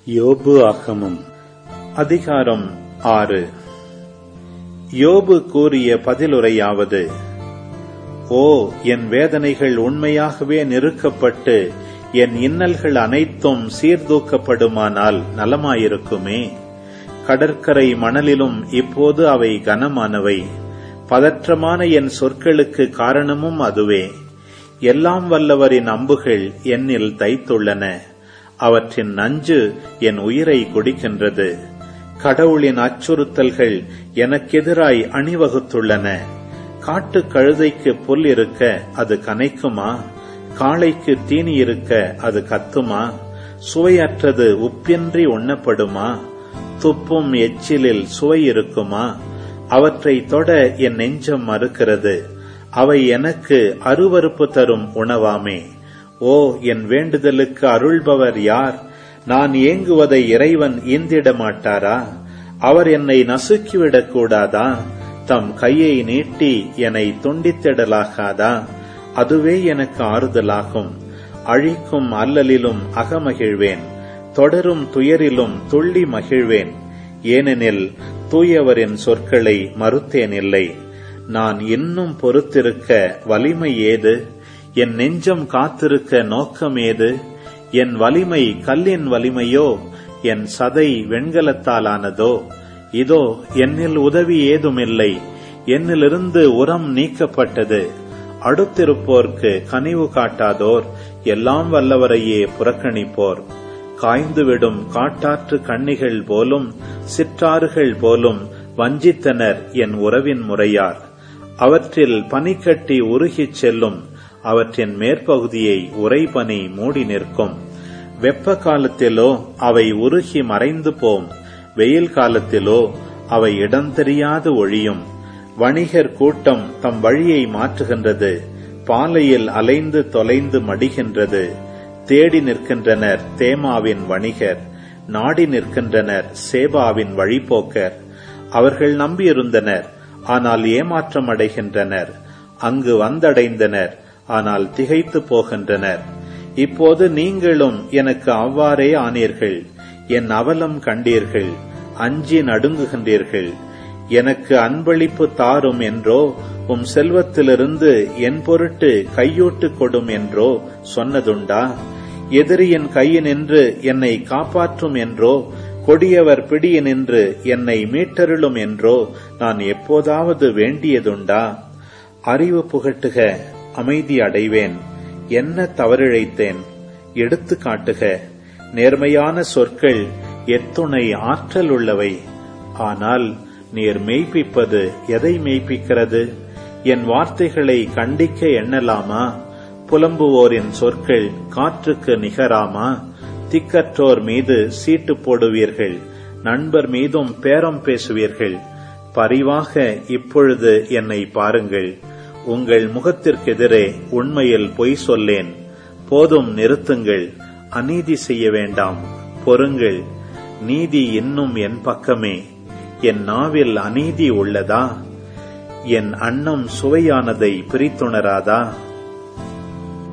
யோபு ஆகமம் அதிகாரம் 6. யோபு கூறிய பதிலுரையாவது: ஓ, என் வேதனைகள் உண்மையாகவே நெருக்கப்பட்டு என் இன்னல்கள் அனைத்தும் சீர்தூக்கப்படுமானால் நலமாயிருக்குமே. கடற்கரை மணலிலும் இப்போது அவை கனமானவை. பதற்றமான என் சொற்களுக்கு காரணமும் அதுவே. எல்லாம் வல்லவரின் அம்புகள் என்னில் தைத்துள்ளன. அவற்றின் நஞ்சு என் உயிரை குடிக்கின்றது. கடவுளின் அச்சுறுத்தல்கள் எனக்கெதிராய் அணிவகுத்துள்ளன. காட்டு கழுதைக்கு புல் இருக்க அது கனைக்குமா? காளைக்கு தீனி இருக்க அது கத்துமா? சுவையற்றது உப்பின்றி உண்ணப்படுமா? துப்பும் எச்சிலில் சுவை இருக்குமா? அவற்றை தொட என் நெஞ்சம் மறுக்கிறது. அவை எனக்கு அருவருப்பு தரும் உணவாமே. ஓ, என் வேண்டுதலுக்கு அருள்பவர் யார்? நான் ஏங்குவதை இறைவன் ஈந்திட மாட்டாரா? அவர் என்னை நசுக்கிவிடக் கூடாதா? தம் கையை நீட்டி என்னை துண்டித்திடலாகாதா? அதுவே எனக்கு ஆறுதலாகும். அழிக்கும் அல்லலிலும் அகமகிழ்வேன், தொடரும் துயரிலும் துள்ளி மகிழ்வேன். ஏனெனில் தூயவரின் சொற்களை மறுத்தேனில்லை. நான் இன்னும் பொறுத்திருக்க வலிமை ஏது? என் நெஞ்சம் காத்திருக்க நோக்கம் ஏது? என் வலிமை கல்லின் வலிமையோ? என் சதை வெண்கலத்தாலானதோ? இதோ என்னில் உதவி ஏதுமில்லை. என்னிலிருந்து உரம் நீக்கப்பட்டது. அடுத்திருப்போர்க்கு கனிவு காட்டாதோர் எல்லாம் வல்லவரையே புறக்கணிப்போர். காய்ந்துவிடும் காட்டாற்று கண்ணிகள் போலும் சிற்றாறுகள் போலும் வஞ்சித்தனர் என் உறவின் முறையார். அவற்றில் பனிக்கட்டி உருகிச் செல்லும். அவற்றின் மேற்பகுதியை உறைபனி மூடி நிற்கும். வெப்ப காலத்திலோ அவை உருகி மறைந்து போம். வெயில் காலத்திலோ அவை இடம் தெரியாது ஒழியும். வணிகர் கூட்டம் தம் வழியை மாற்றுகின்றது. பாலையில் அலைந்து தொலைந்து மடிகின்றது. தேடி நிற்கின்றனர் தேமாவின் வணிகர். நாடி நிற்கின்றனர் சேபாவின் வழிபோக்கர். அவர்கள் நம்பியிருந்தனர், ஆனால் ஏமாற்றம் அடைகின்றனர். அங்கு வந்தடைந்தனர், ஆனால் திகைத்து போகின்றனர். இப்போது நீங்களும் எனக்கு அவ்வாறே ஆனீர்கள். என் அவலம் கண்டீர்கள், அஞ்சி நடுங்குகின்றீர்கள். எனக்கு அன்பளிப்பு தாரும் என்றோ, உம் செல்வத்திலிருந்து என் பொருட்டு கையூட்டு கொடும் என்றோ சொன்னதுண்டா? எதிரியின் கையினின்று என்னை காப்பாற்றும் என்றோ, கொடியவர் பிடியினின்று என்னை மீட்டருளும் என்றோ நான் எப்போதாவது வேண்டியதுண்டா? அறிவு புகட்டுக, அமைதி அடைவேன். என்ன தவறிழைத்தேன்? எடுத்து காட்டுக. நேர்மையான சொற்கள் எத்துணை ஆற்றல் உள்ளவை. ஆனால் நீர் மெய்ப்பிப்பது எதை மெய்ப்பிக்கிறது? என் வார்த்தைகளை கண்டிக்க எண்ணலாமா? புலம்புவோரின் சொற்கள் காற்றுக்கு நிகராமா? திக்கற்றோர் மீது சீட்டு போடுவீர்கள், நண்பர் மீதும் பேரம் பேசுவீர்கள். பரிவாக இப்பொழுது என்னை பாருங்கள். உங்கள் முகத்திற்கெதிரே உண்மையில் பொய் சொல்லேன். போதும், நிறுத்துங்கள். அநீதி செய்ய வேண்டாம், பொறுங்கள். நீதி இன்னும் என் பக்கமே. என் நாவில் அநீதி உள்ளதா? என் அன்னம் சுவையானதை பிரித்துணராதா?